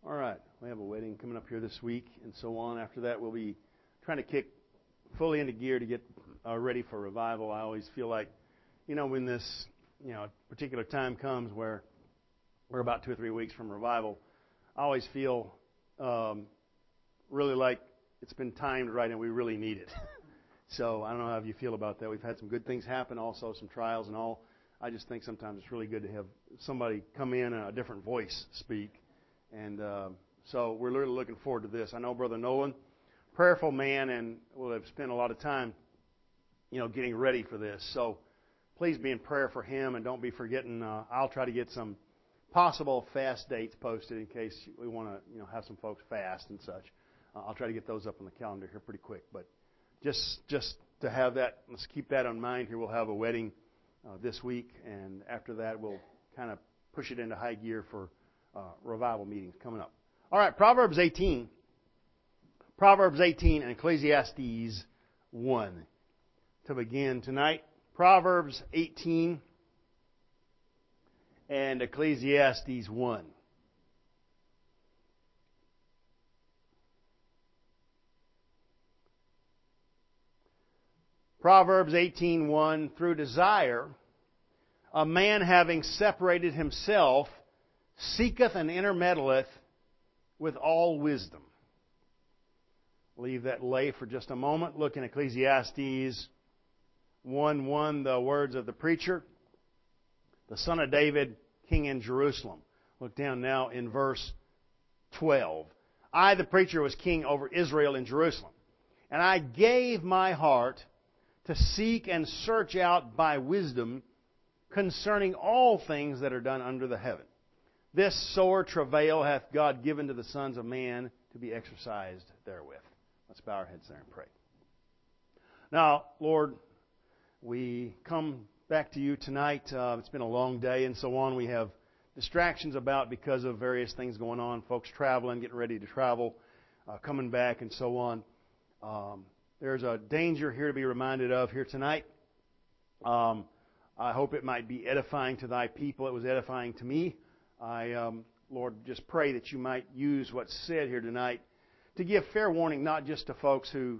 All right. We have a wedding coming up here this week and so on. After that, we'll be trying to kick fully into gear to get ready for revival. I always feel like, when this, particular time comes where we're about 2 or 3 weeks from revival, I always feel really like it's been timed right and we really need it. So I don't know how you feel about that. We've had some good things happen, also some trials and all. I just think sometimes it's really good to have somebody come in and a different voice speak. And so we're really looking forward to this. I know Brother Nolan, prayerful man, and will have spent a lot of time, getting ready for this. So please be in prayer for him, and don't be forgetting. I'll try to get some possible fast dates posted in case we want to, have some folks fast and such. I'll try to get those up on the calendar here pretty quick. But just to have that, let's keep that in mind here. We'll have a wedding this week, and after that, we'll kind of push it into high gear for revival meetings coming up. All right, Proverbs 18 and Ecclesiastes 1 to begin tonight. Proverbs 18 and Ecclesiastes 1. Proverbs 18:1, through desire, a man having separated himself seeketh and intermeddleth with all wisdom. Leave that lay for just a moment. Look in Ecclesiastes 1:1, the words of the preacher, the son of David, king in Jerusalem. Look down now in verse 12. I, the preacher, was king over Israel in Jerusalem, and I gave my heart to seek and search out by wisdom concerning all things that are done under the heaven. This sore travail hath God given to the sons of man to be exercised therewith. Let's bow our heads there and pray. Now, Lord, we come back to you tonight. It's been a long day and so on. We have distractions about because of various things going on. Folks traveling, getting ready to travel, coming back and so on. There's a danger here to be reminded of here tonight. I hope it might be edifying to thy people. It was edifying to me. I, Lord, just pray that you might use what's said here tonight to give fair warning, not just to folks who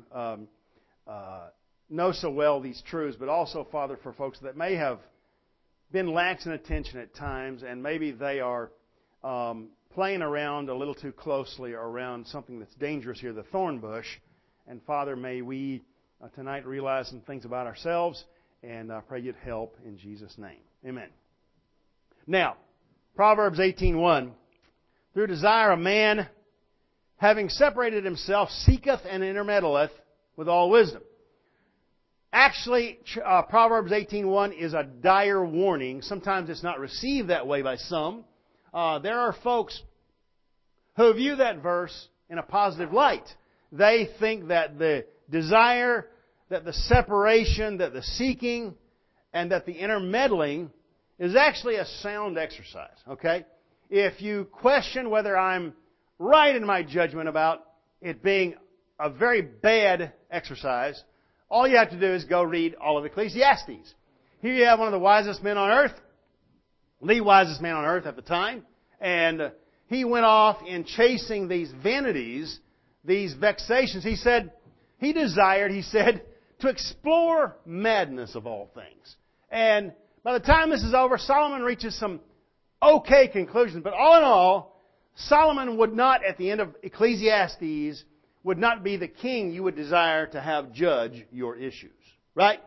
know so well these truths, but also, Father, for folks that may have been lax in attention at times, and maybe they are playing around a little too closely around something that's dangerous here, the thorn bush. And Father, may we tonight realize some things about ourselves, and I pray you'd help in Jesus' name. Amen. Now, Proverbs 18:1, through desire a man, having separated himself, seeketh and intermeddleth with all wisdom. Actually, Proverbs 18:1 is a dire warning. Sometimes it's not received that way by some. There are folks who view that verse in a positive light. They think that the desire, that the separation, that the seeking, and that the intermeddling is actually a sound exercise. Okay? If you question whether I'm right in my judgment about it being a very bad exercise, all you have to do is go read all of Ecclesiastes. Here you have one of the wisest men on earth, the wisest man on earth at the time, and he went off in chasing these vanities, these vexations. He said, he desired to explore madness of all things. And by the time this is over, Solomon reaches some okay conclusions. But all in all, Solomon would not, at the end of Ecclesiastes, would not be the king you would desire to have judge your issues. Right?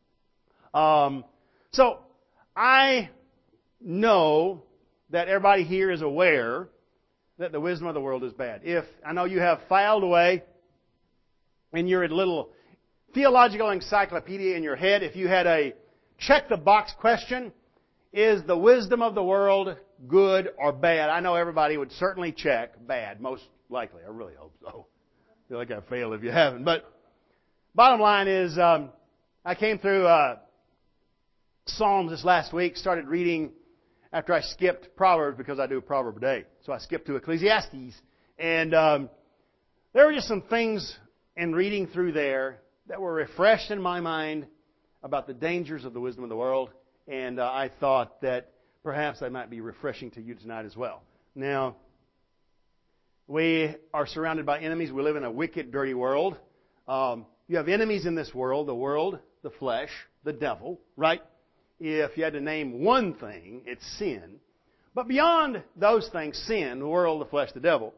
So, I know that everybody here is aware that the wisdom of the world is bad. If I know you have filed away in your little theological encyclopedia in your head, if you had a check-the-box question, is the wisdom of the world good or bad? I know everybody would certainly check bad, most likely. I really hope so. I feel like I failed if you haven't. But bottom line is, I came through Psalms this last week, started reading after I skipped Proverbs because I do a proverb a day. So I skipped to Ecclesiastes. And there were just some things in reading through there that were refreshed in my mind about the dangers of the wisdom of the world. And I thought that perhaps they might be refreshing to you tonight as well. Now, We are surrounded by enemies. We live in a wicked, dirty world. You have enemies in this world, the flesh, the devil, right? If you had to name one thing, it's sin. But beyond those things, sin, the world, the flesh, the devil,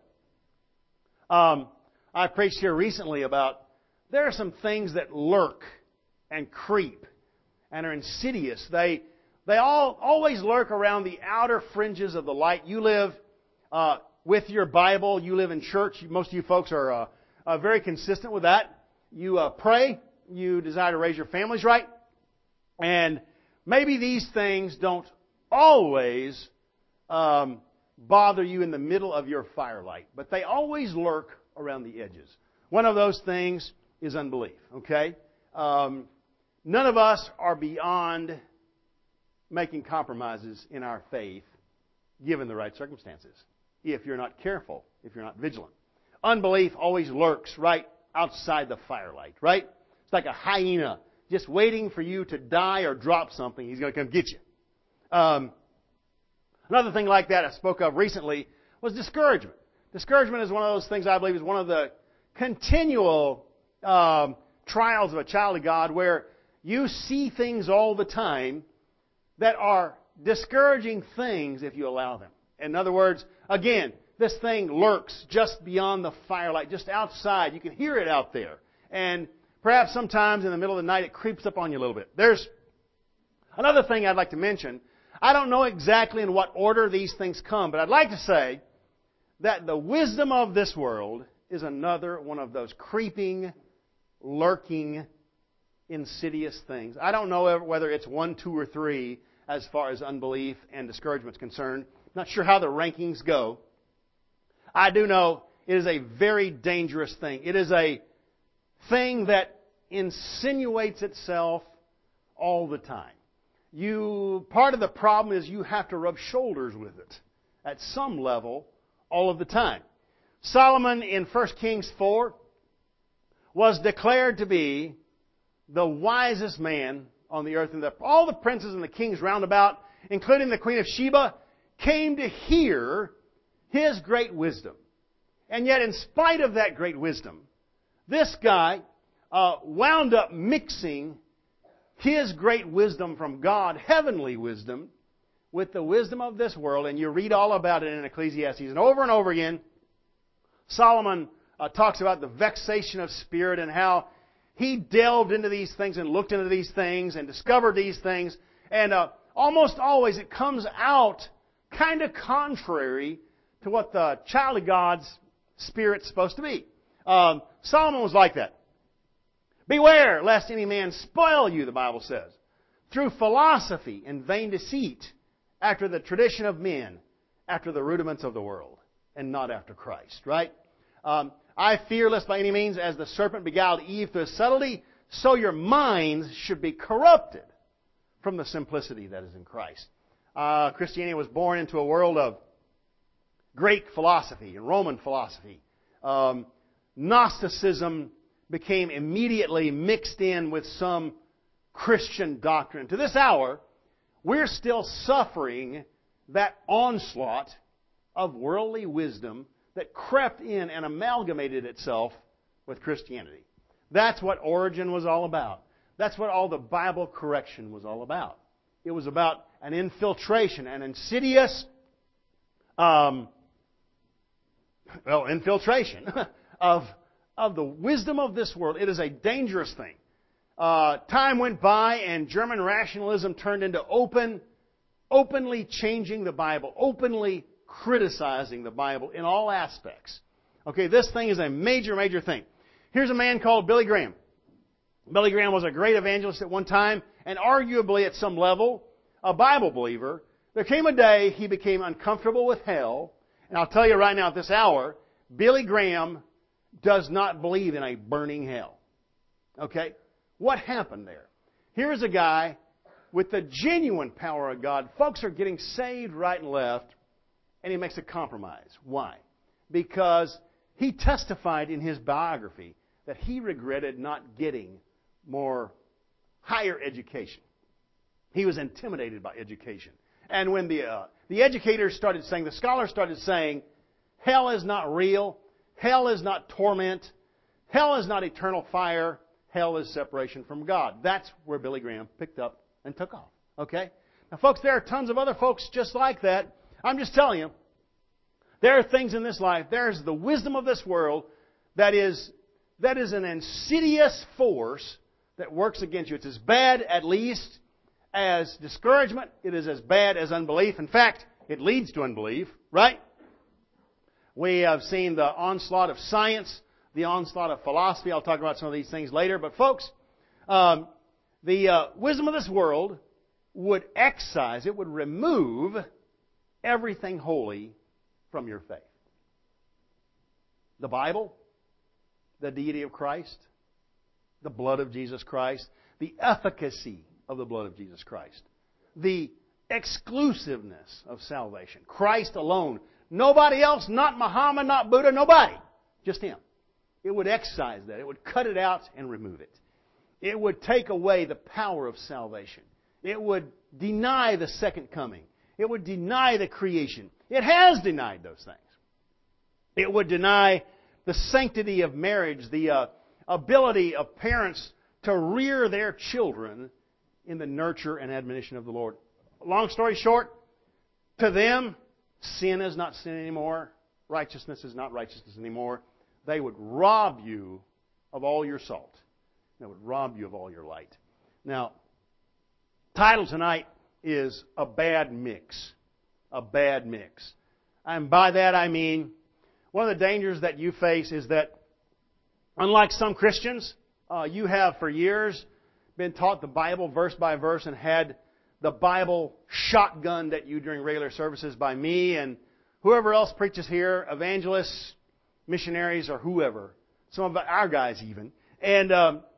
I preached here recently about there are some things that lurk and creep and are insidious. They always lurk around the outer fringes of the light. You live with your Bible. You live in church. Most of you folks are very consistent with that. You pray. You desire to raise your families right. And maybe these things don't always bother you in the middle of your firelight, but they always lurk around the edges. One of those things is unbelief, okay? None of us are beyond making compromises in our faith given the right circumstances, if you're not careful, if you're not vigilant. Unbelief always lurks right outside the firelight, right? It's like a hyena just waiting for you to die or drop something. He's going to come get you. Another thing like that I spoke of recently was discouragement. Discouragement is one of those things I believe is one of the continual trials of a child of God where you see things all the time that are discouraging things if you allow them. In other words, again, this thing lurks just beyond the firelight, just outside. You can hear it out there. And perhaps sometimes in the middle of the night it creeps up on you a little bit. There's another thing I'd like to mention. I don't know exactly in what order these things come, but I'd like to say that the wisdom of this world is another one of those creeping, lurking, insidious things. I don't know whether it's 1, 2, or 3 as far as unbelief and discouragement is concerned. Not sure how the rankings go. I do know it is a very dangerous thing. It is a thing that insinuates itself all the time. Part of the problem is you have to rub shoulders with it at some level all of the time. Solomon in 1 Kings 4 was declared to be the wisest man on the earth. And all the princes and the kings round about, including the Queen of Sheba, came to hear his great wisdom. And yet, in spite of that great wisdom, this guy wound up mixing his great wisdom from God, heavenly wisdom, with the wisdom of this world. And you read all about it in Ecclesiastes. And over again, Solomon talks about the vexation of spirit and how he delved into these things and looked into these things and discovered these things. And almost always it comes out kind of contrary to what the child of God's Spirit's supposed to be. Solomon was like that. Beware lest any man spoil you, the Bible says, through philosophy and vain deceit, after the tradition of men, after the rudiments of the world, and not after Christ, right? I fear lest by any means, as the serpent beguiled Eve through his subtlety, so your minds should be corrupted from the simplicity that is in Christ. Christianity was born into a world of Greek philosophy and Roman philosophy. Gnosticism became immediately mixed in with some Christian doctrine. To this hour, we're still suffering that onslaught of worldly wisdom that crept in and amalgamated itself with Christianity. That's what Origen was all about. That's what all the Bible correction was all about. It was about an infiltration, an insidious infiltration of the wisdom of this world. It is a dangerous thing. Time went by and German rationalism turned into openly changing the Bible, openly criticizing the Bible in all aspects. Okay, this thing is a major, major thing. Here's a man called Billy Graham. Billy Graham was a great evangelist at one time and arguably at some level a Bible believer. There came a day he became uncomfortable with hell. And I'll tell you right now at this hour, Billy Graham does not believe in a burning hell. Okay? What happened there? Here's a guy with the genuine power of God. Folks are getting saved right and left, and he makes a compromise. Why? Because he testified in his biography that he regretted not getting more higher education. He was intimidated by education. And when the educators started saying, the scholars started saying, Hell is not real. Hell is not torment. Hell is not eternal fire. Hell is separation from God. That's where Billy Graham picked up and took off. Okay? Now, folks, there are tons of other folks just like that. I'm just telling you, there are things in this life. There's the wisdom of this world that is an insidious force that works against you. It's as bad, at least, as discouragement. It is as bad as unbelief. In fact, it leads to unbelief, right? We have seen the onslaught of science, the onslaught of philosophy. I'll talk about some of these things later. But folks, the wisdom of this world would excise, it would remove everything holy from your faith. The Bible, the deity of Christ, the blood of Jesus Christ, the efficacy of the blood of Jesus Christ, the exclusiveness of salvation. Christ alone. Nobody else, not Muhammad, not Buddha, nobody. Just Him. It would excise that. It would cut it out and remove it. It would take away the power of salvation. It would deny the second coming. It would deny the creation. It has denied those things. It would deny the sanctity of marriage, the ability of parents to rear their children in the nurture and admonition of the Lord. Long story short, to them, sin is not sin anymore. Righteousness is not righteousness anymore. They would rob you of all your salt. They would rob you of all your light. Now, title tonight is A Bad Mix. A bad mix. And by that I mean, one of the dangers that you face is that, unlike some Christians, you have for years been taught the Bible verse by verse and had the Bible shotgunned at you during regular services by me and whoever else preaches here, evangelists, missionaries, or whoever. Some of our guys even. And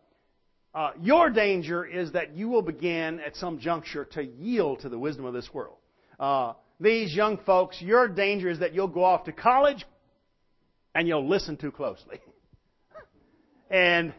your danger is that you will begin at some juncture to yield to the wisdom of this world. These young folks, your danger is that you'll go off to college and you'll listen too closely. And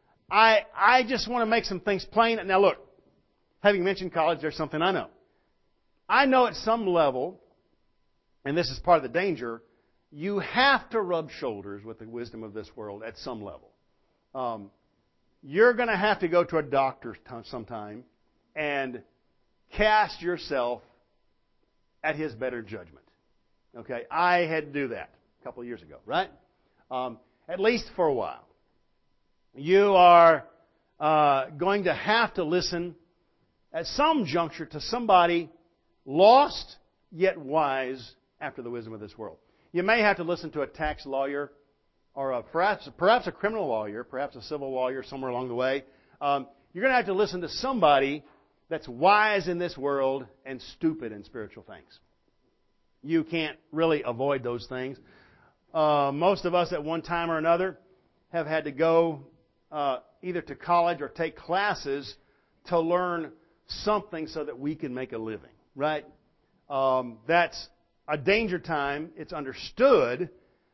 I just want to make some things plain. Now look, having mentioned college, there's something I know. I know at some level, and this is part of the danger, you have to rub shoulders with the wisdom of this world at some level. You're going to have to go to a doctor sometime and cast yourself at his better judgment. Okay? I had to do that a couple of years ago, right? At least for a while. You are going to have to listen at some juncture to somebody lost yet wise after the wisdom of this world. You may have to listen to a tax lawyer or perhaps a criminal lawyer, perhaps a civil lawyer somewhere along the way. You're going to have to listen to somebody that's wise in this world and stupid in spiritual things. You can't really avoid those things. Most of us at one time or another have had to go either to college or take classes to learn something so that we can make a living, right? That's a danger time. It's understood.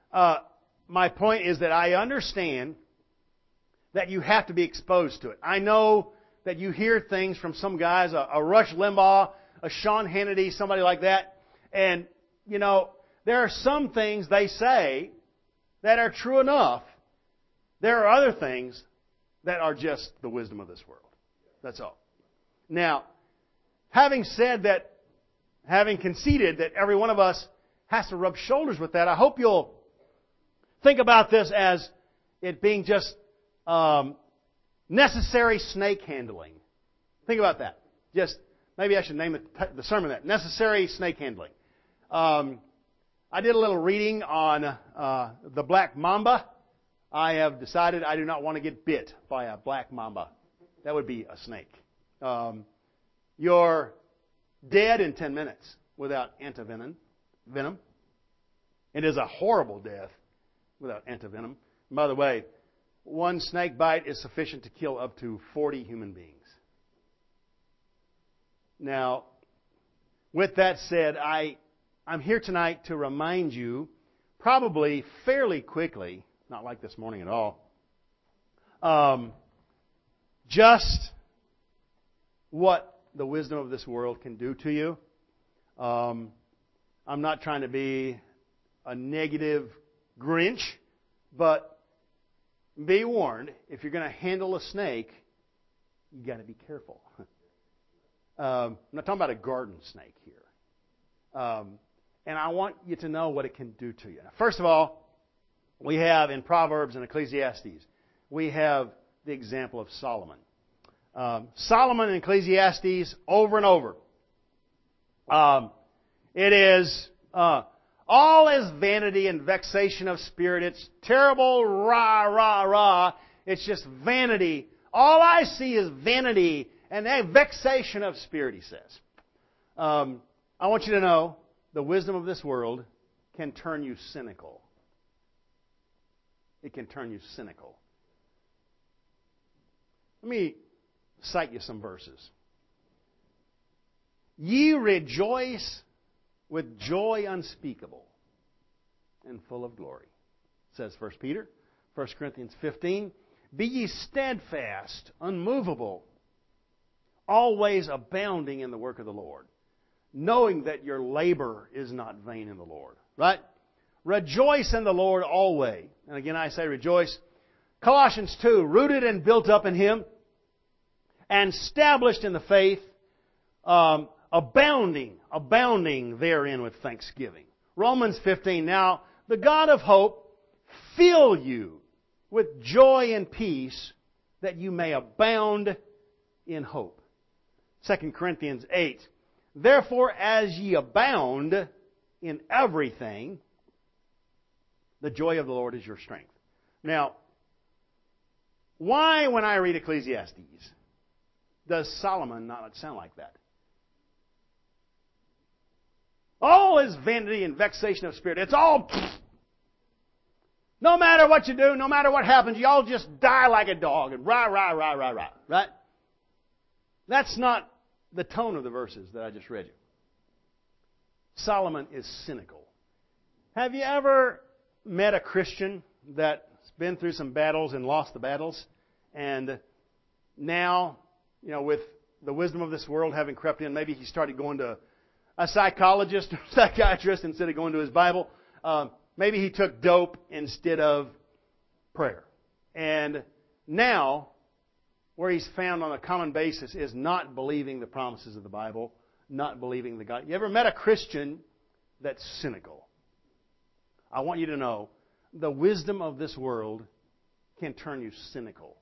My point is that I understand that you have to be exposed to it. I know that you hear things from some guys, a Rush Limbaugh, a Sean Hannity, somebody like that, and, you know, there are some things they say that are true enough. There are other things that are just the wisdom of this world. That's all. Now, having said that, having conceded that every one of us has to rub shoulders with that, I hope you'll think about this as it being just necessary snake handling. Think about that. Just maybe I should name the sermon that. Necessary snake handling. I did a little reading on the black mamba. I have decided I do not want to get bit by a black mamba. That would be a snake. You're dead in 10 minutes without antivenom. It is a horrible death without antivenom. And by the way, one snake bite is sufficient to kill up to 40 human beings. Now, with that said, I'm here tonight to remind you, probably fairly quickly, not like this morning at all, just what the wisdom of this world can do to you. I'm not trying to be a negative Grinch, but be warned, if you're going to handle a snake, you got to be careful. I'm not talking about a garden snake here. And I want you to know what it can do to you. Now, first of all, we have in Proverbs and Ecclesiastes, we have the example of Solomon. Solomon in Ecclesiastes, over and over. It is, all is vanity and vexation of spirit. It's terrible, rah, rah, rah. It's just vanity. All I see is vanity and a vexation of spirit, he says. I want you to know, the wisdom of this world can turn you cynical. It can turn you cynical. Let me cite you some verses. Ye rejoice with joy unspeakable and full of glory, says 1 Peter. 1 Corinthians 15. Be ye steadfast, unmovable, always abounding in the work of the Lord, knowing that your labor is not vain in the Lord. Right? Rejoice in the Lord always. And again, I say rejoice. Colossians 2, rooted and built up in Him, and established in the faith, abounding therein with thanksgiving. Romans 15, now the God of hope fill you with joy and peace, that you may abound in hope. 2 Corinthians 8, therefore as ye abound in everything, the joy of the Lord is your strength. Now, why when I read Ecclesiastes does Solomon not sound like that? All is vanity and vexation of spirit. It's all, no matter what you do, no matter what happens, you all just die like a dog and rah, rah, rah, rah, rah. Right? That's not the tone of the verses that I just read you. Solomon is cynical. Have you ever met a Christian that's been through some battles and lost the battles, and now, with the wisdom of this world having crept in, maybe he started going to a psychologist or psychiatrist instead of going to his Bible. Maybe he took dope instead of prayer. And now, where he's found on a common basis is not believing the promises of the Bible, not believing the God. You ever met a Christian that's cynical? I want you to know, the wisdom of this world can turn you cynical.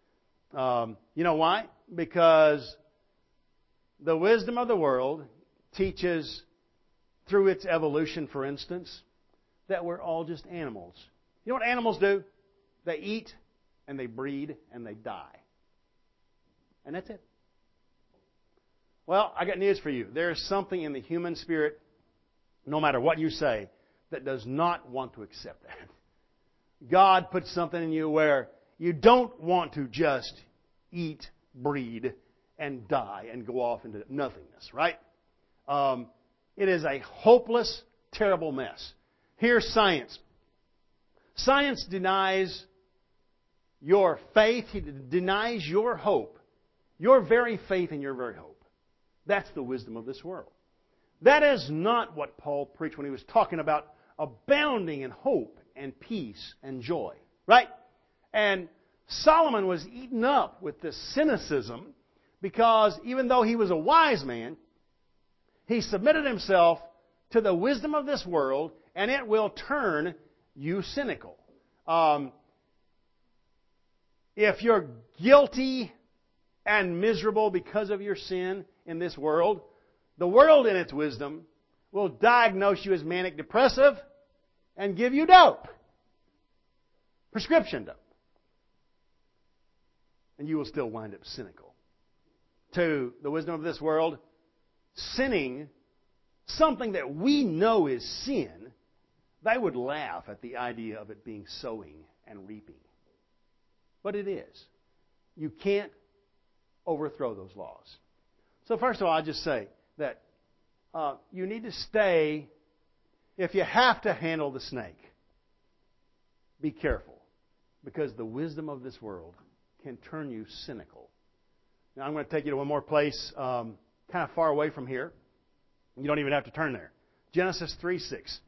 You know why? Because the wisdom of the world teaches, through its evolution, for instance, that we're all just animals. You know what animals do? They eat, and they breed, and they die. And that's it. Well, I got news for you. There is something in the human spirit, no matter what you say, that does not want to accept that. God puts something in you where you don't want to just eat, breed, and die and go off into nothingness, right? It is a hopeless, terrible mess. Here's science. Science denies your faith. It denies your hope. Your very faith and your very hope. That's the wisdom of this world. That is not what Paul preached when he was talking about abounding in hope and peace and joy. Right? And Solomon was eaten up with this cynicism because even though he was a wise man, he submitted himself to the wisdom of this world, and it will turn you cynical. If you're guilty and miserable because of your sin in this world, the world in its wisdom will diagnose you as manic depressive and give you dope. Prescription dope. And you will still wind up cynical. To the wisdom of this world, sinning, something that we know is sin, they would laugh at the idea of it being sowing and reaping. But it is. You can't overthrow those laws. So first of all, I just say that you need to stay, if you have to handle the snake, be careful. Because the wisdom of this world can turn you cynical. Now I'm going to take you to one more place kind of far away from here. You don't even have to turn there. Genesis 3:6.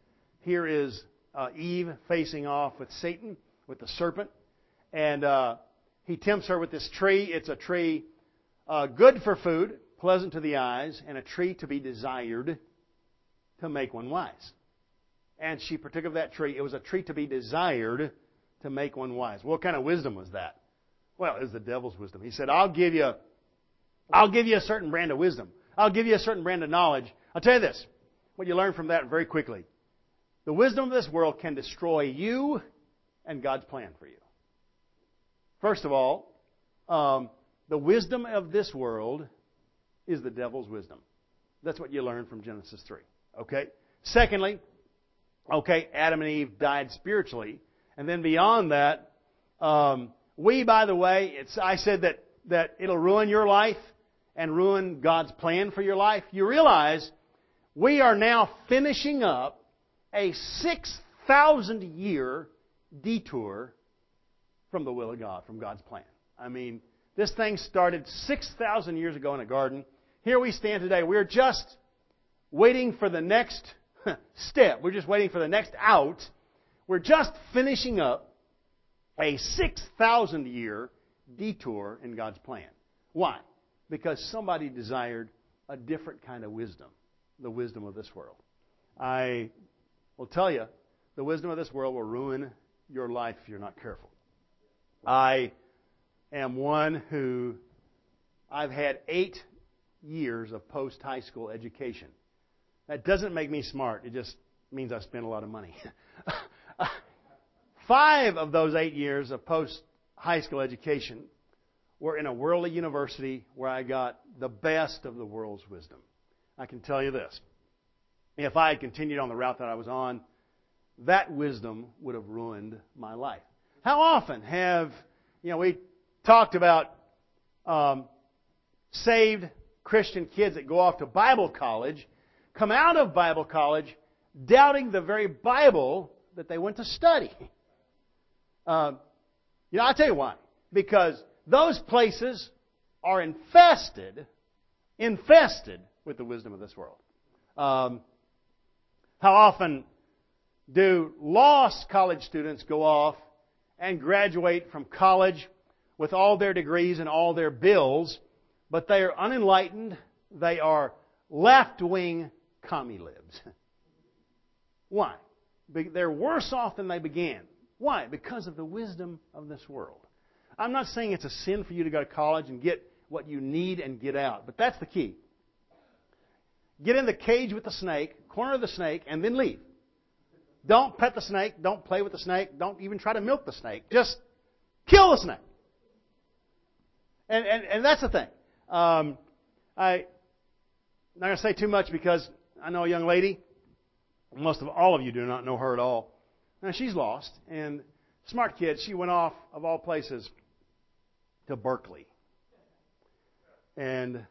here is Eve facing off with Satan, with the serpent. And he tempts her with this tree. It's a tree good for food, pleasant to the eyes, and a tree to be desired to make one wise. And she partook of that tree. It was a tree to be desired to make one wise. What kind of wisdom was that? Well, it was the devil's wisdom. He said, I'll give you a certain brand of wisdom. I'll give you a certain brand of knowledge. I'll tell you this, what you learn from that very quickly. The wisdom of this world can destroy you and God's plan for you. First of all, the wisdom of this world is the devil's wisdom. That's what you learn from Genesis 3. Okay? Secondly, Adam and Eve died spiritually. And then beyond that, by the way, I said that it'll ruin your life and ruin God's plan for your life. You realize we are now finishing up a 6,000-year detour from the will of God, from God's plan. I mean, this thing started 6,000 years ago in a garden. Here we stand today. We're just waiting for the next step. We're just waiting for the next out. We're just finishing up a 6,000-year detour in God's plan. Why? Because somebody desired a different kind of wisdom, the wisdom of this world. I will tell you, the wisdom of this world will ruin your life if you're not careful. I am one who I've had 8 years of post-high school education. That doesn't make me smart. It just means I spent a lot of money. 5 of those 8 years of post-high school education were in a worldly university where I got the best of the world's wisdom. I can tell you this. If I had continued on the route that I was on, that wisdom would have ruined my life. How often we talked about saved Christian kids that go off to Bible college, come out of Bible college doubting the very Bible that they went to study. I'll tell you why. Because those places are infested with the wisdom of this world. How often do lost college students go off and graduate from college with all their degrees and all their bills, but they are unenlightened, they are left-wing commie-libs? Why? They're worse off than they began. Why? Because of the wisdom of this world. I'm not saying it's a sin for you to go to college and get what you need and get out, but that's the key. Get in the cage with the snake, corner the snake, and then leave. Don't pet the snake. Don't play with the snake. Don't even try to milk the snake. Just kill the snake. And that's the thing. I'm not going to say too much because I know a young lady. Most of all of you do not know her at all. Now, she's lost. And smart kid, she went off, of all places, to Berkeley. And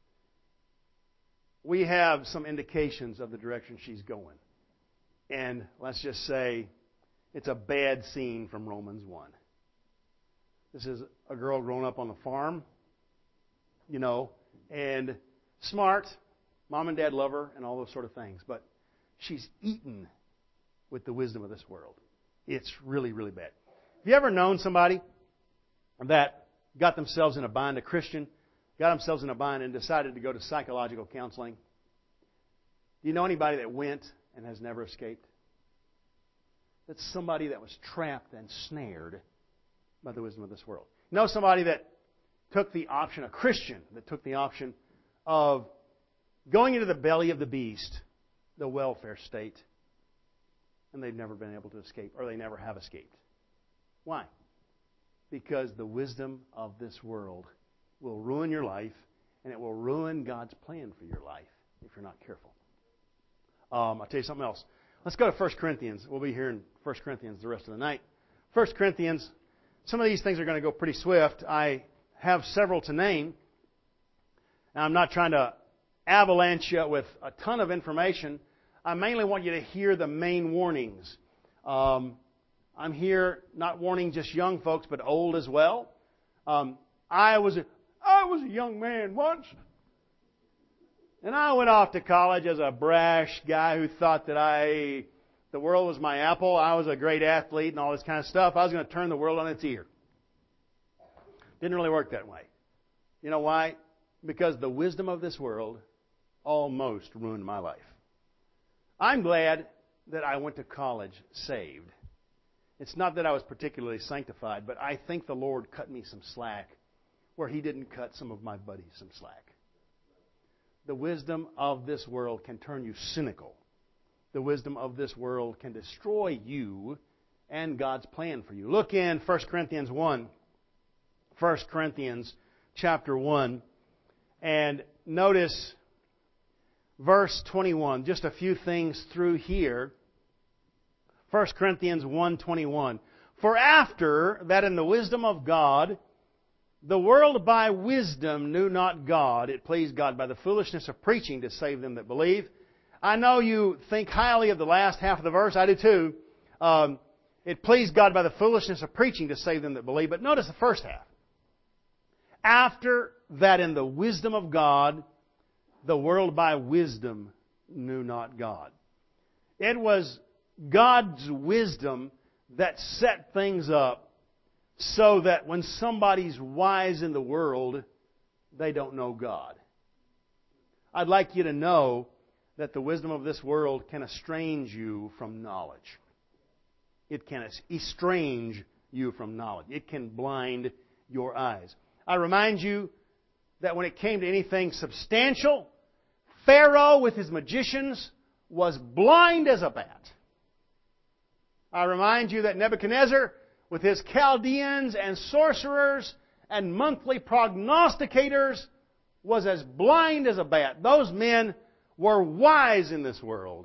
we have some indications of the direction she's going. And let's just say it's a bad scene from Romans 1. This is a girl growing up on the farm, and smart. Mom and Dad love her and all those sort of things. But she's eaten with the wisdom of this world. It's really, really bad. Have you ever known somebody that got themselves in a bind, a Christian, got themselves in a bind and decided to go to psychological counseling? Do you know anybody that went and has never escaped? That's somebody that was trapped and snared by the wisdom of this world. You know somebody that took the option, a Christian that took the option of going into the belly of the beast, the welfare state, and they've never been able to escape, or they never have escaped. Why? Because the wisdom of this world will ruin your life, and it will ruin God's plan for your life if you're not careful. I'll tell you something else. Let's go to 1 Corinthians. We'll be here in 1 Corinthians the rest of the night. 1 Corinthians, some of these things are going to go pretty swift. I have several to name. Now, I'm not trying to avalanche you with a ton of information. I mainly want you to hear the main warnings. I'm here not warning just young folks, but old as well. I was a young man once. And I went off to college as a brash guy who thought that I the world was my apple, I was a great athlete and all this kind of stuff, I was going to turn the world on its ear. Didn't really work that way. You know why? Because the wisdom of this world almost ruined my life. I'm glad that I went to college saved. It's not that I was particularly sanctified, but I think the Lord cut me some slack where He didn't cut some of my buddies some slack. The wisdom of this world can turn you cynical. The wisdom of this world can destroy you and God's plan for you. Look in 1 Corinthians 1. 1 Corinthians chapter 1. And notice verse 21. Just a few things through here. 1 Corinthians 1:21. For after that in the wisdom of God, the world by wisdom knew not God. It pleased God by the foolishness of preaching to save them that believe. I know you think highly of the last half of the verse. I do too. It pleased God by the foolishness of preaching to save them that believe. But notice the first half. After that in the wisdom of God, the world by wisdom knew not God. It was God's wisdom that set things up so that when somebody's wise in the world, they don't know God. I'd like you to know that the wisdom of this world can estrange you from knowledge. It can estrange you from knowledge. It can blind your eyes. I remind you that when it came to anything substantial, Pharaoh with his magicians was blind as a bat. I remind you that Nebuchadnezzar with his Chaldeans and sorcerers and monthly prognosticators was as blind as a bat. Those men were wise in this world.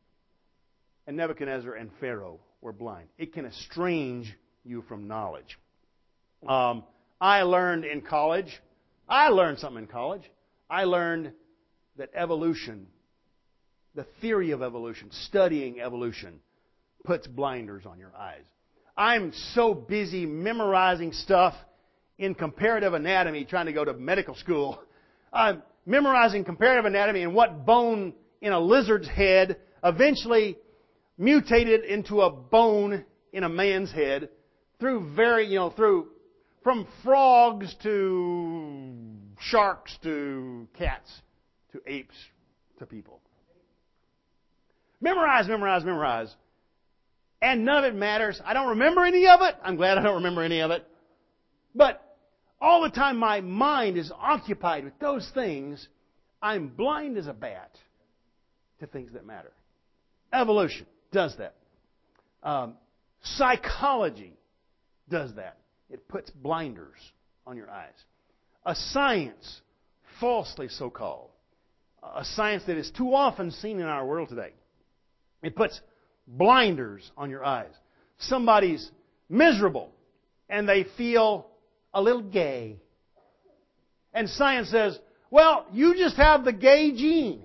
And Nebuchadnezzar and Pharaoh were blind. It can estrange you from knowledge. I learned something in college. I learned that evolution, the theory of evolution, studying evolution, puts blinders on your eyes. I'm so busy memorizing stuff in comparative anatomy, trying to go to medical school. I'm memorizing comparative anatomy and what bone in a lizard's head eventually mutated into a bone in a man's head from frogs to sharks to cats to apes to people. Memorize. And none of it matters. I don't remember any of it. I'm glad I don't remember any of it. But all the time my mind is occupied with those things, I'm blind as a bat to things that matter. Evolution does that. Psychology does that. It puts blinders on your eyes. A science, falsely so-called, a science that is too often seen in our world today, it puts blinders on your eyes. Somebody's miserable and they feel a little gay. And science says, well, you just have the gay gene.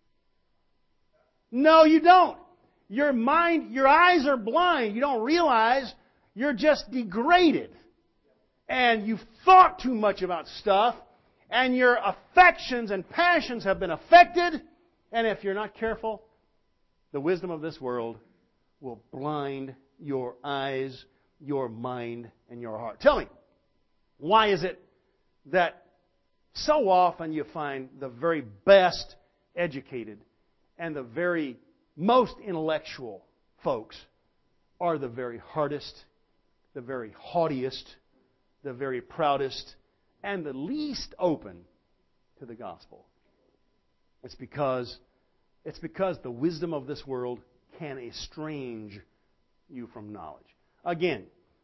No, you don't. Your eyes are blind. You don't realize you're just degraded. And you've thought too much about stuff. And your affections and passions have been affected. And if you're not careful, the wisdom of this world will blind your eyes, your mind, and your heart. Tell me, why is it that so often you find the very best educated and the very most intellectual folks are the very hardest, the very haughtiest, the very proudest, and the least open to the gospel? It's because the wisdom of this world can estrange you from knowledge. Again,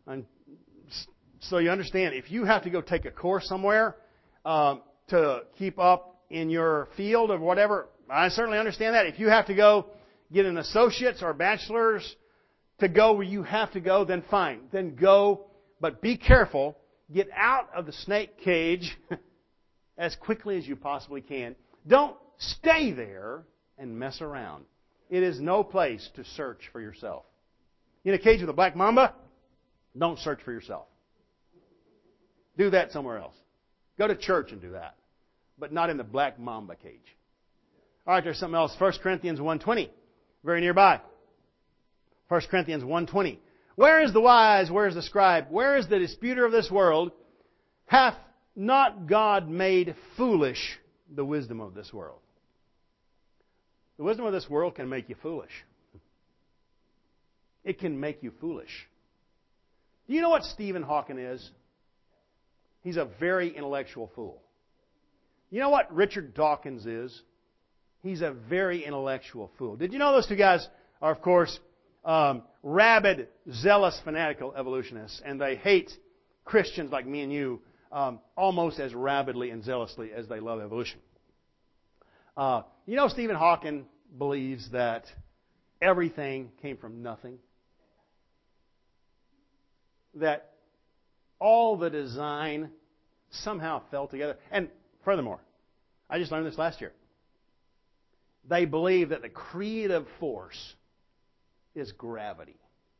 so you understand, if you have to go take a course somewhere to keep up in your field or whatever, I certainly understand that. If you have to go get an associate's or bachelor's to go where you have to go, then fine. Then go, but be careful. Get out of the snake cage as quickly as you possibly can. Don't stay there and mess around. It is no place to search for yourself. In a cage with a black mamba, don't search for yourself. Do that somewhere else. Go to church and do that. But not in the black mamba cage. All right, there's something else. 1 Corinthians 1:20. Very nearby. 1 Corinthians 1:20. Where is the wise? Where is the scribe? Where is the disputer of this world? Hath not God made foolish the wisdom of this world? The wisdom of this world can make you foolish. It can make you foolish. Do you know what Stephen Hawking is? He's a very intellectual fool. You know what Richard Dawkins is? He's a very intellectual fool. Did you know those two guys are, of course, rabid, zealous, fanatical evolutionists, and they hate Christians like me and you almost as rabidly and zealously as they love evolution. You know Stephen Hawking believes that everything came from nothing. That all the design somehow fell together. And furthermore, I just learned this last year. They believe that the creative force is gravity.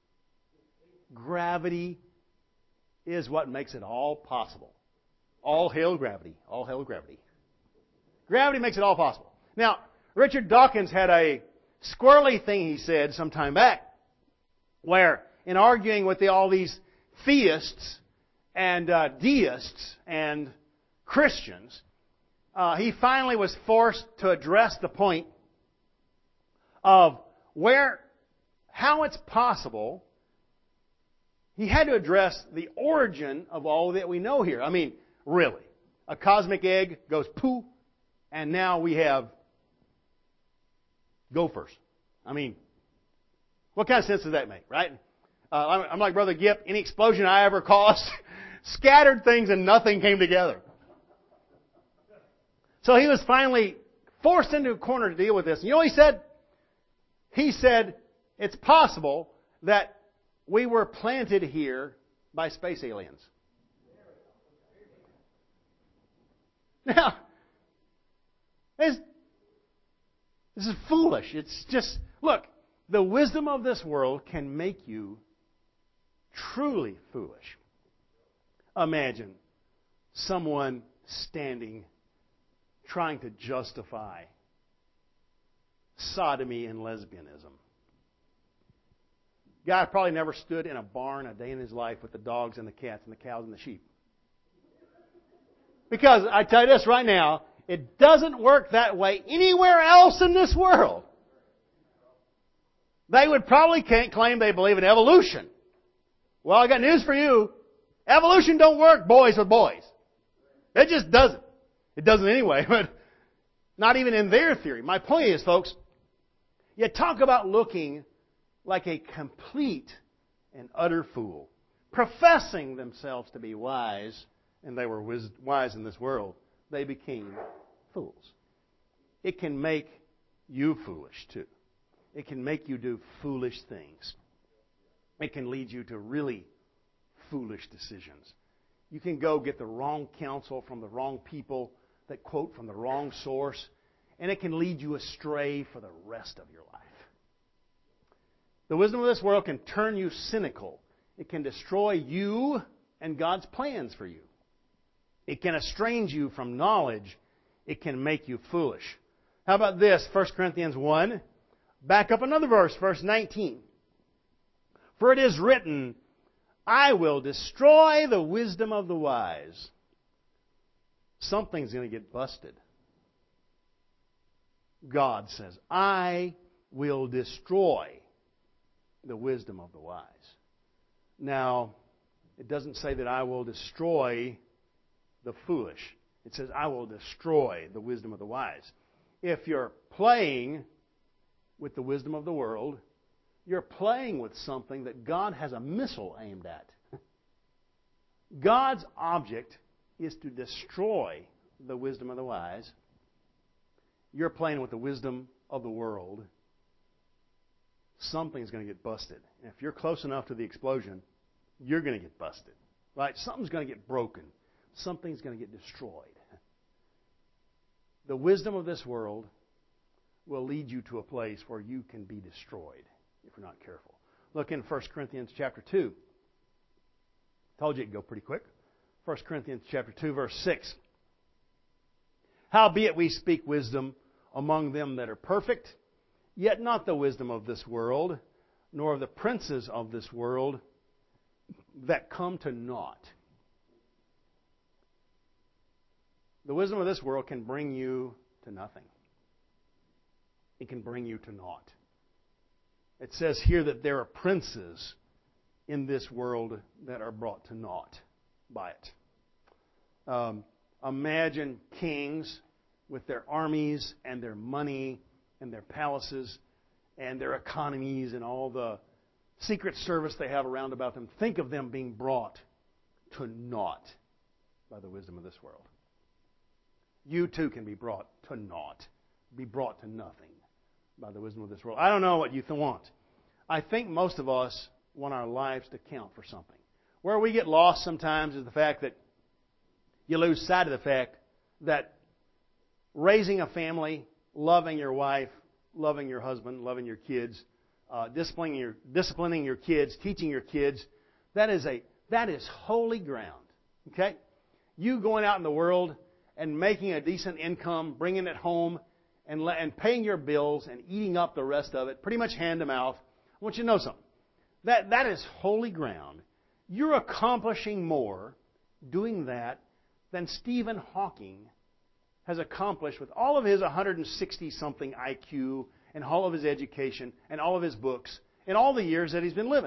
Gravity is what makes it all possible. All hail gravity. All hail gravity. Gravity makes it all possible. Now, Richard Dawkins had a squirrely thing he said some time back, where in arguing with all these theists and deists and Christians, he finally was forced to address the point of how it's possible. He had to address the origin of all that we know here. I mean, really. A cosmic egg goes poof, and now we have gophers. I mean, what kind of sense does that make, right? I'm like Brother Gipp. Any explosion I ever caused scattered things and nothing came together. So he was finally forced into a corner to deal with this. And you know what he said? He said, it's possible that we were planted here by space aliens. Now, this is foolish. It's just, look, the wisdom of this world can make you truly foolish. Imagine someone standing trying to justify sodomy and lesbianism. Guy probably never stood in a barn a day in his life with the dogs and the cats and the cows and the sheep. Because I tell you this right now, it doesn't work that way anywhere else in this world. They would probably can't claim they believe in evolution. Well, I got news for you. Evolution don't work boys with boys. It just doesn't. It doesn't anyway, but not even in their theory. My point is, folks, you talk about looking like a complete and utter fool, professing themselves to be wise, and they were wise in this world. They became fools. It can make you foolish, too. It can make you do foolish things. It can lead you to really foolish decisions. You can go get the wrong counsel from the wrong people that quote from the wrong source, and it can lead you astray for the rest of your life. The wisdom of this world can turn you cynical. It can destroy you and God's plans for you. It can estrange you from knowledge. It can make you foolish. How about this? 1 Corinthians 1. Back up another verse, verse 19. For it is written, I will destroy the wisdom of the wise. Something's going to get busted. God says, I will destroy the wisdom of the wise. Now, it doesn't say that I will destroy the foolish. It says, I will destroy the wisdom of the wise. If you're playing with the wisdom of the world, you're playing with something that God has a missile aimed at. God's object is to destroy the wisdom of the wise. You're playing with the wisdom of the world. Something's going to get busted. And if you're close enough to the explosion, you're going to get busted. Right? Something's going to get broken. Something's going to get destroyed. The wisdom of this world will lead you to a place where you can be destroyed if you're not careful. Look in 1 Corinthians chapter 2. Told you it'd go pretty quick. 1 Corinthians chapter 2, verse 6. Howbeit we speak wisdom among them that are perfect, yet not the wisdom of this world, nor of the princes of this world that come to naught. The wisdom of this world can bring you to nothing. It can bring you to naught. It says here that there are princes in this world that are brought to naught by it. Imagine kings with their armies and their money and their palaces and their economies and all the secret service they have around about them. Think of them being brought to naught by the wisdom of this world. You too can be brought to naught, be brought to nothing by the wisdom of this world. I don't know what you want. I think most of us want our lives to count for something. Where we get lost sometimes is the fact that you lose sight of the fact that raising a family, loving your wife, loving your husband, loving your kids, disciplining your kids, teaching your kids, that is holy ground. Okay? You going out in the world and making a decent income, bringing it home, and paying your bills and eating up the rest of it, pretty much hand to mouth. I want you to know something. That is holy ground. You're accomplishing more doing that than Stephen Hawking has accomplished with all of his 160-something IQ and all of his education and all of his books in all the years that he's been living.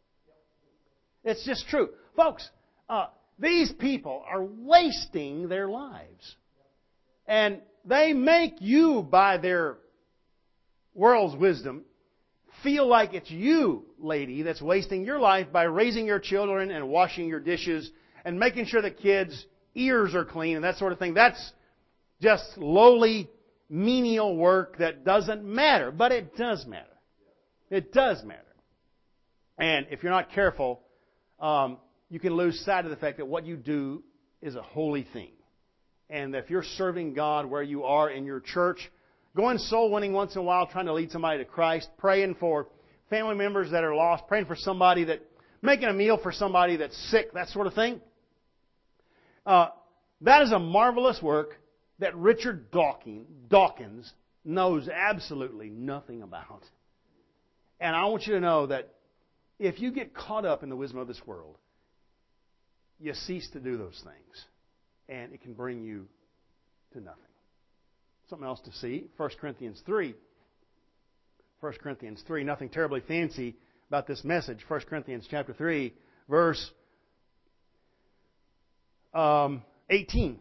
It's just true. Folks, these people are wasting their lives. And they make you, by their world's wisdom, feel like it's you, lady, that's wasting your life by raising your children and washing your dishes and making sure the kids' ears are clean and that sort of thing. That's just lowly, menial work that doesn't matter. But it does matter. It does matter. And if you're not careful, you can lose sight of the fact that what you do is a holy thing. And if you're serving God where you are in your church, going soul winning once in a while, trying to lead somebody to Christ, praying for family members that are lost, praying for somebody making a meal for somebody that's sick, that sort of thing. That is a marvelous work that Richard Dawkins knows absolutely nothing about. And I want you to know that if you get caught up in the wisdom of this world, you cease to do those things. And it can bring you to nothing. Something else to see, 1 Corinthians 3. 1 Corinthians 3, nothing terribly fancy about this message. 1 Corinthians chapter 3, verse 18.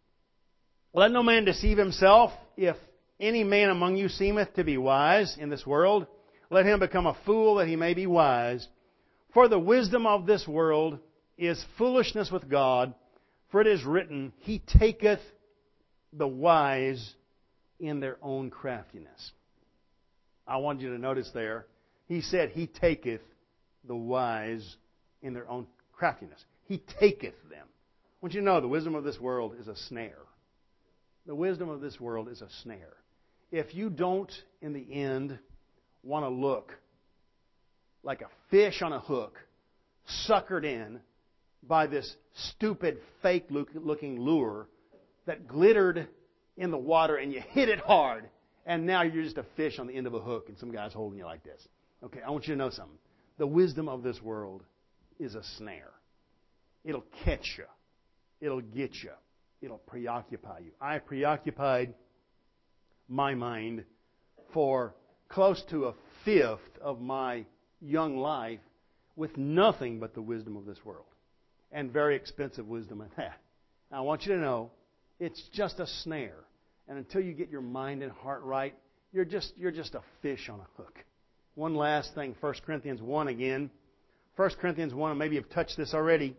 Let no man deceive himself. If any man among you seemeth to be wise in this world, let him become a fool that he may be wise. For the wisdom of this world is foolishness with God. For it is written, He taketh the wise in their own craftiness. I want you to notice there, He said, He taketh the wise in their own craftiness. He taketh them. I want you to know the wisdom of this world is a snare. The wisdom of this world is a snare. If you don't, in the end, want to look like a fish on a hook, suckered in by this stupid, fake-looking lure that glittered in the water and you hit it hard, and now you're just a fish on the end of a hook and some guy's holding you like this. Okay, I want you to know something. The wisdom of this world is a snare. It'll catch you. It'll get you. It'll preoccupy you. I preoccupied my mind for close to a fifth of my young life with nothing but the wisdom of this world. And very expensive wisdom at that. Now, I want you to know, it's just a snare. And until you get your mind and heart right, you're just a fish on a hook. One last thing, 1 Corinthians 1 again. 1 Corinthians 1, and maybe you've touched this already.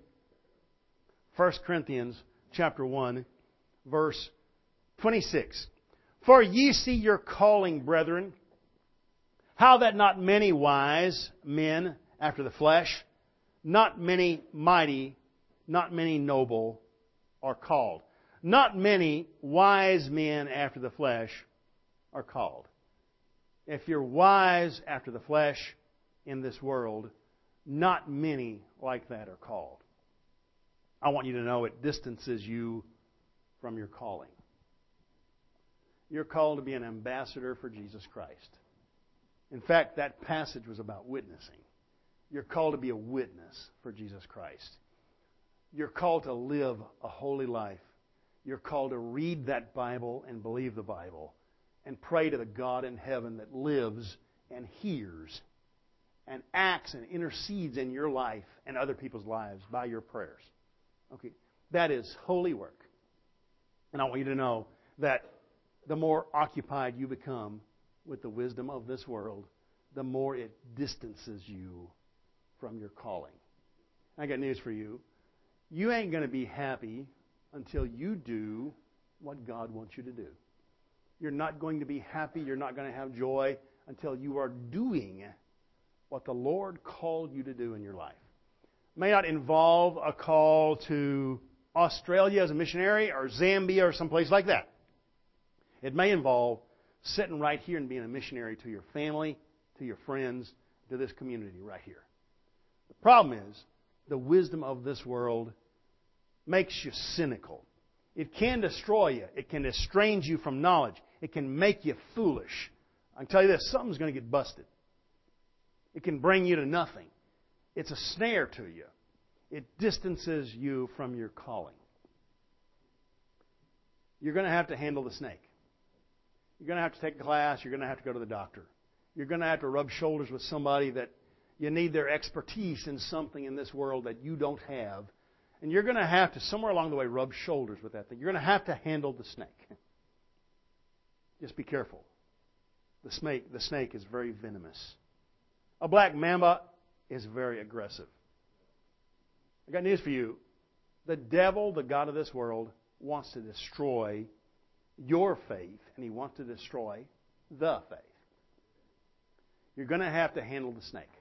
1 Corinthians chapter 1, verse 26. For ye see your calling, brethren, how that not many wise men after the flesh, not many mighty, not many noble are called. Not many wise men after the flesh are called. If you're wise after the flesh in this world, not many like that are called. I want you to know it distances you from your calling. You're called to be an ambassador for Jesus Christ. In fact, that passage was about witnessing. You're called to be a witness for Jesus Christ. You're called to live a holy life. You're called to read that Bible and believe the Bible and pray to the God in heaven that lives and hears and acts and intercedes in your life and other people's lives by your prayers. Okay, that is holy work. And I want you to know that the more occupied you become with the wisdom of this world, the more it distances you from your calling. I got news for you. You ain't going to be happy until you do what God wants you to do. You're not going to be happy, you're not going to have joy until you are doing what the Lord called you to do in your life. It may not involve a call to Australia as a missionary or Zambia or someplace like that. It may involve sitting right here and being a missionary to your family, to your friends, to this community right here. The problem is, the wisdom of this world makes you cynical. It can destroy you. It can estrange you from knowledge. It can make you foolish. I can tell you this, something's going to get busted. It can bring you to nothing. It's a snare to you. It distances you from your calling. You're going to have to handle the snake. You're going to have to take a class. You're going to have to go to the doctor. You're going to have to rub shoulders with somebody that you need their expertise in something in this world that you don't have. And you're going to have to, somewhere along the way, rub shoulders with that thing. You're going to have to handle the snake. Just be careful. The snake is very venomous. A black mamba is very aggressive. I got news for you. The devil, the god of this world, wants to destroy your faith, and he wants to destroy the faith. You're going to have to handle the snake.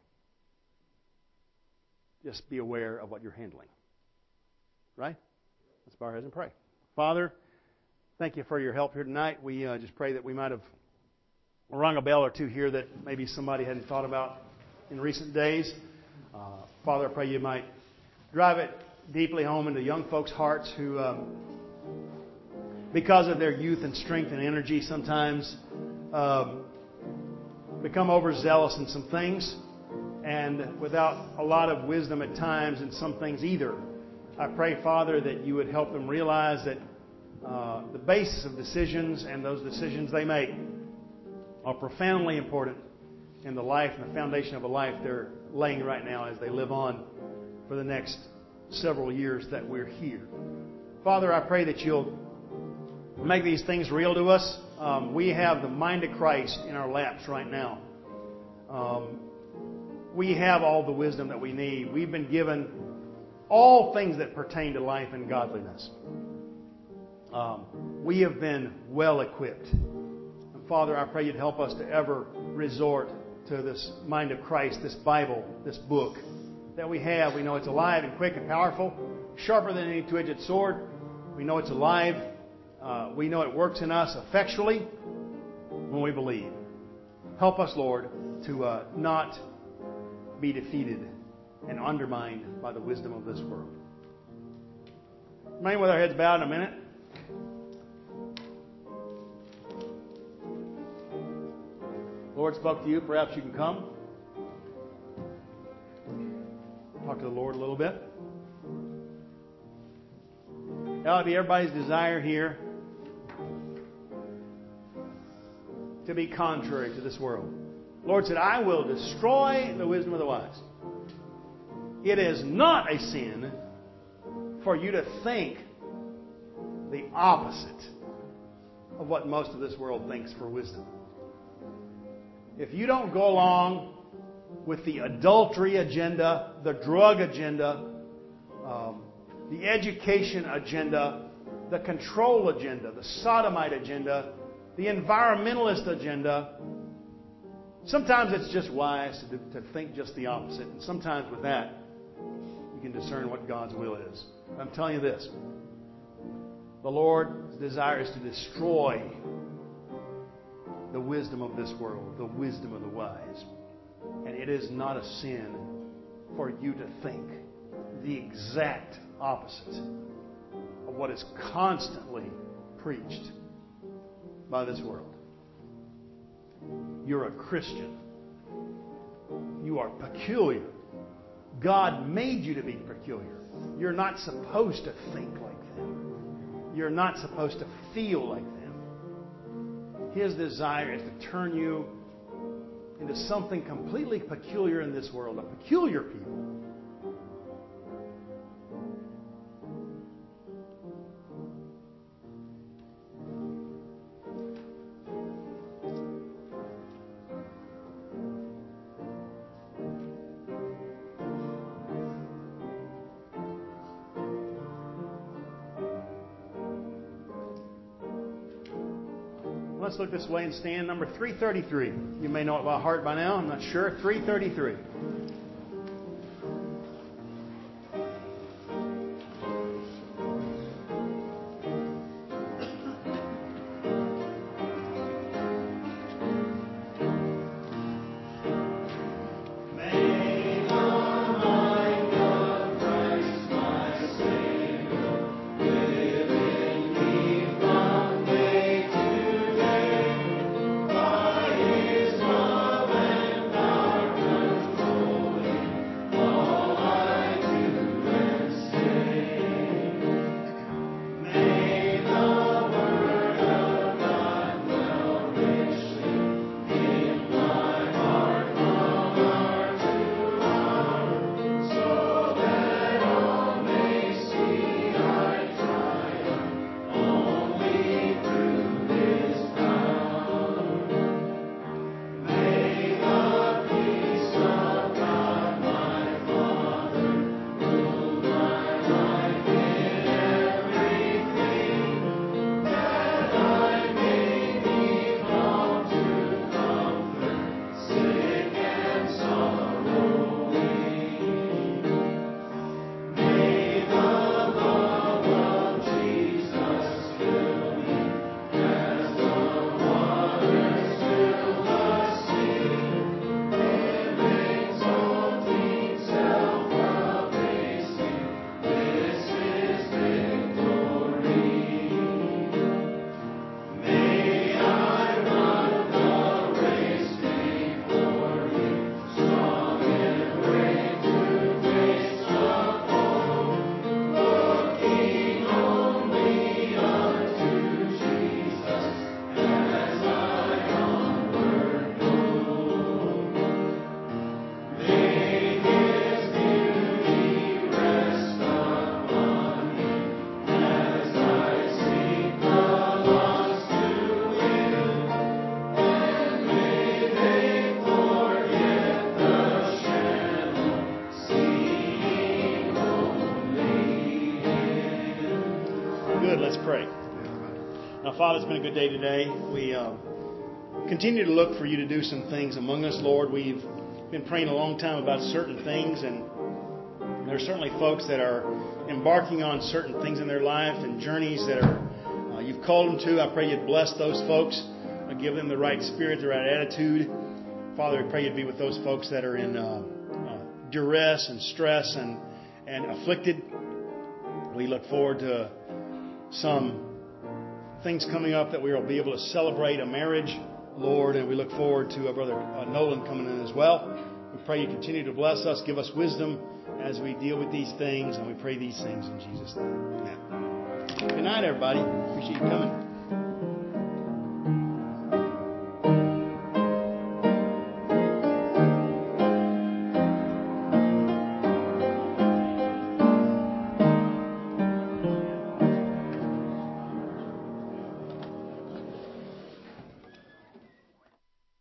Just be aware of what you're handling. Right? Let's bow our heads and pray. Father, thank you for your help here tonight. We just pray that we might have rung a bell or two here that maybe somebody hadn't thought about in recent days. Father, I pray you might drive it deeply home into young folks' hearts who, because of their youth and strength and energy, sometimes become overzealous in some things and without a lot of wisdom at times in some things either. I pray, Father, that you would help them realize that the basis of decisions and those decisions they make are profoundly important in the life and the foundation of a life they're laying right now as they live on for the next several years that we're here. Father, I pray that you'll make these things real to us. We have the mind of Christ in our laps right now. We have all the wisdom that we need. We've been given all things that pertain to life and godliness. We have been well equipped. And Father, I pray you'd help us to ever resort to this mind of Christ, this Bible, this book that we have. We know it's alive and quick and powerful, sharper than any two-edged sword. We know it's alive. We know it works in us effectually when we believe. Help us, Lord, to not be defeated and undermined by the wisdom of this world. Remain with our heads bowed in a minute. Lord spoke to you. Perhaps you can come. Talk to the Lord a little bit. That ought to be everybody's desire here to be contrary to this world. The Lord said, I will destroy the wisdom of the wise. It is not a sin for you to think the opposite of what most of this world thinks for wisdom. If you don't go along with the adultery agenda, the drug agenda, the education agenda, the control agenda, the sodomite agenda, the environmentalist agenda, sometimes it's just wise to think just the opposite. And sometimes with that, you can discern what God's will is. I'm telling you this. The Lord's desire is to destroy the wisdom of this world, the wisdom of the wise. And it is not a sin for you to think the exact opposite of what is constantly preached by this world. You're a Christian. You are peculiar. God made you to be peculiar. You're not supposed to think like them. You're not supposed to feel like them. His desire is to turn you into something completely peculiar in this world, a peculiar people. Let's look this way and stand. Number 333. You may know it by heart by now. I'm not sure. 333. Good, let's pray. Now, Father, it's been a good day today. We continue to look for you to do some things among us, Lord. We've been praying a long time about certain things, and there are certainly folks that are embarking on certain things in their life and journeys that are you've called them to. I pray you'd bless those folks, give them the right spirit, the right attitude. Father, I pray you'd be with those folks that are in duress and stress and afflicted. We look forward to some things coming up that we will be able to celebrate a marriage, Lord, and we look forward to our brother Nolan coming in as well. We pray you continue to bless us, give us wisdom as we deal with these things, and we pray these things in Jesus' name. Amen. Good night, everybody. Appreciate you coming.